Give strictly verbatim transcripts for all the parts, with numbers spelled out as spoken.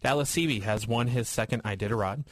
Dallas Seavey has won his second Iditarod.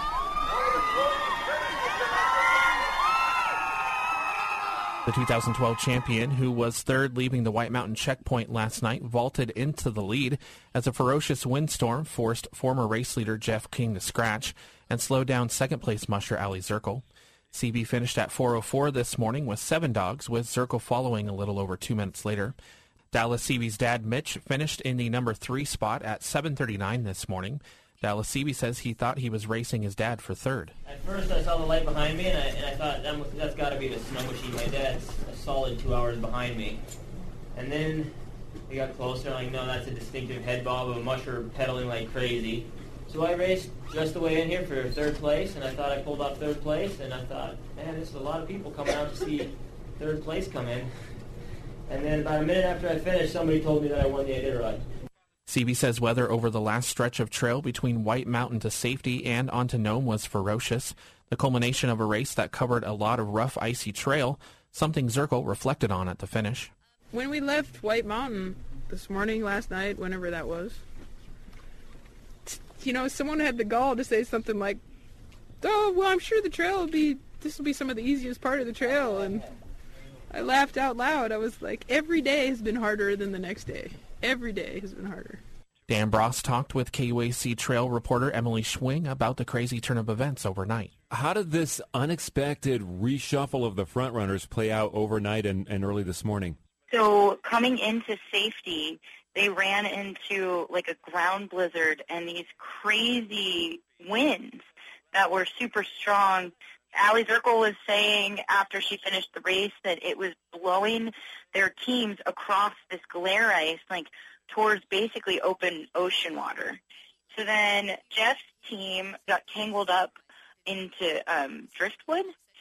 The two thousand twelve champion, who was third leaving the White Mountain checkpoint last night, vaulted into the lead as a ferocious windstorm forced former race leader Jeff King to scratch and slowed down second-place musher Ali Zirkle. Seavey finished at four oh four this morning with seven dogs, with Zirkle following a little over two minutes later. Dallas Seavey's dad, Mitch, finished in the number three spot at seven thirty-nine this morning. Dallas Seavey says he thought he was racing his dad for third. At first I saw the light behind me, and I, and I thought, that must, that's got to be the snow machine. My dad's a solid two hours behind me. And then we got closer, and I'm like, no, that's a distinctive head bob of a musher pedaling like crazy. So I raced just the way in here for third place, and I thought I pulled off third place, and I thought, man, there's a lot of people coming out to see third place come in. And then about a minute after I finished, somebody told me that I won the Iditarod. Seavey says weather over the last stretch of trail between White Mountain to Safety and onto Nome was ferocious, the culmination of a race that covered a lot of rough, icy trail, something Zirkle reflected on at the finish. When we left White Mountain this morning, last night, whenever that was, you know, someone had the gall to say something like, oh, well, I'm sure the trail will be, this will be some of the easiest part of the trail, and I laughed out loud. I was like, every day has been harder than the next day. Every day has been harder. Dan Bross talked with K U A C trail reporter Emily Schwing about the crazy turn of events overnight. How did this unexpected reshuffle of the frontrunners play out overnight and, and early this morning? So coming into Safety, they ran into like a ground blizzard and these crazy winds that were super strong. Ali Zirkle was saying after she finished the race that it was blowing their teams across this glare ice, like towards basically open ocean water. So then Jeff's team got tangled up into um, driftwood,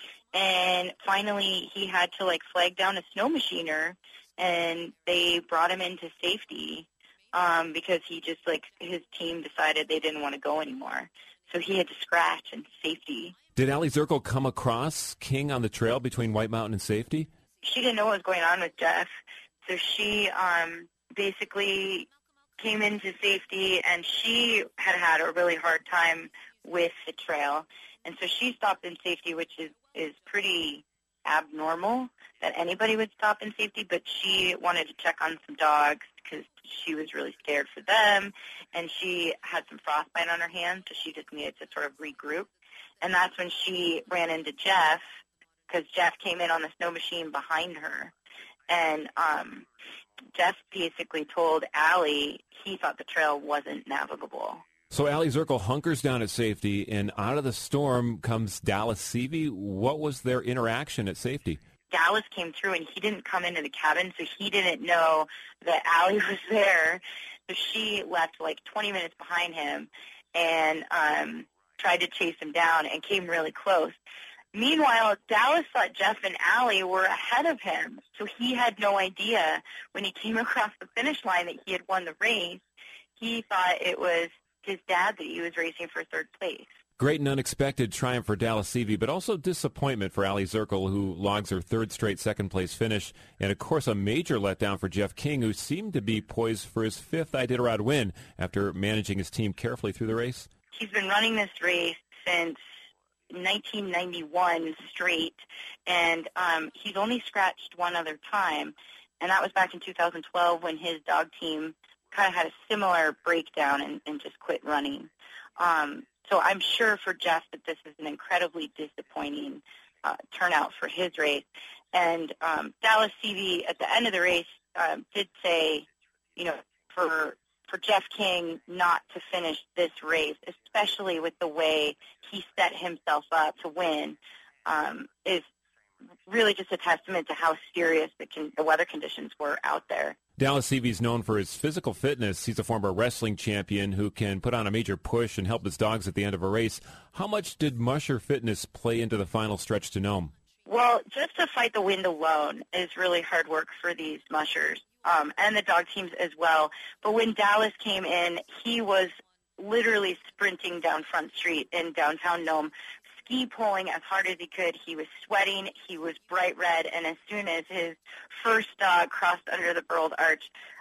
and finally he had to like flag down a snow machiner, and they brought him into Safety um, because he just like his team decided they didn't want to go anymore. So he had to scratch in Safety. Did Ali Zirkle come across King on the trail between White Mountain and Safety? She didn't know what was going on with Jeff, so she um, basically came into Safety, and she had had a really hard time with the trail, and so she stopped in Safety, which is, is pretty abnormal that anybody would stop in Safety, but she wanted to check on some dogs because she was really scared for them, and she had some frostbite on her hands, so she just needed to sort of regroup. And that's when she ran into Jeff, because Jeff came in on the snow machine behind her. And um, Jeff basically told Ali he thought the trail wasn't navigable. So Ali Zirkle hunkers down at Safety, and out of the storm comes Dallas Seavey. What was their interaction at Safety? Dallas came through, and he didn't come into the cabin, so he didn't know that Ali was there. So she left like twenty minutes behind him, and um, tried to chase him down and came really close. Meanwhile, Dallas thought Jeff and Ali were ahead of him, so he had no idea when he came across the finish line that he had won the race. He thought it was his dad that he was racing for third place. Great and unexpected triumph for Dallas Seavey, but also disappointment for Ali Zirkle, who logs her third straight second-place finish, and, of course, a major letdown for Jeff King, who seemed to be poised for his fifth Iditarod win after managing his team carefully through the race. He's been running this race since nineteen ninety-one straight, and um, he's only scratched one other time, and that was back in two thousand twelve when his dog team kind of had a similar breakdown and, and just quit running. Um, so I'm sure for Jeff that this is an incredibly disappointing uh, turnout for his race. And um, Dallas Seavey at the end of the race um, did say, you know, for for Jeff King not to finish this race, especially with the way he set himself up to win, um, is really just a testament to how serious the, con- the weather conditions were out there. Dallas Seavey is known for his physical fitness. He's a former wrestling champion who can put on a major push and help his dogs at the end of a race. How much did musher fitness play into the final stretch to Nome? Well, just to fight the wind alone is really hard work for these mushers. Um, and the dog teams as well. But when Dallas came in, he was literally sprinting down Front Street in downtown Nome, ski pulling as hard as he could. He was sweating. He was bright red. And as soon as his first dog crossed under the burled arch,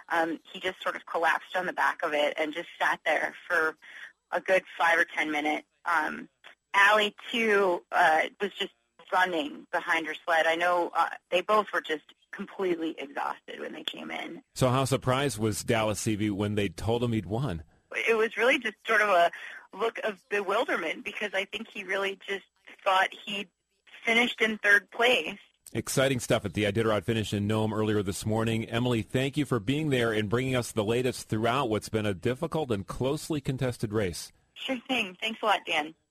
um, he just sort of collapsed on the back of it and just sat there for a good five or ten minutes. Um, Allie, too, uh, was just running behind her sled. I know uh, they both were just completely exhausted when they came in. So how surprised was Dallas Seavey when they told him he'd won? It was really just sort of a look of bewilderment because I think he really just thought he'd finished in third place. Exciting stuff at the Iditarod finish in Nome earlier this morning. Emily, thank you for being there and bringing us the latest throughout what's been a difficult and closely contested race. Sure thing. Thanks a lot, Dan.